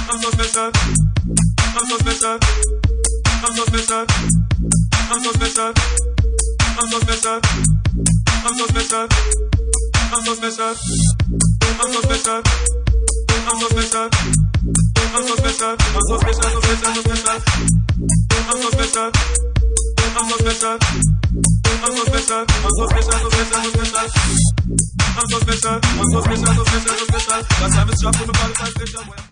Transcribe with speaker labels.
Speaker 1: I'm suspicious. I'm suspicious. I'm suspicious. I'm suspicious. I'm suspicious. I'm suspicious. I'm suspicious. I'm suspicious. I'm suspicious. I'm suspicious. I'm suspicious. Suspicious. I'm suspicious. I'm suspicious. I'm suspicious. I'm suspicious. Suspicious. I'm suspicious. I'm suspicious. Suspicious. Suspicious. Suspicious. Last time it's dropped on the body,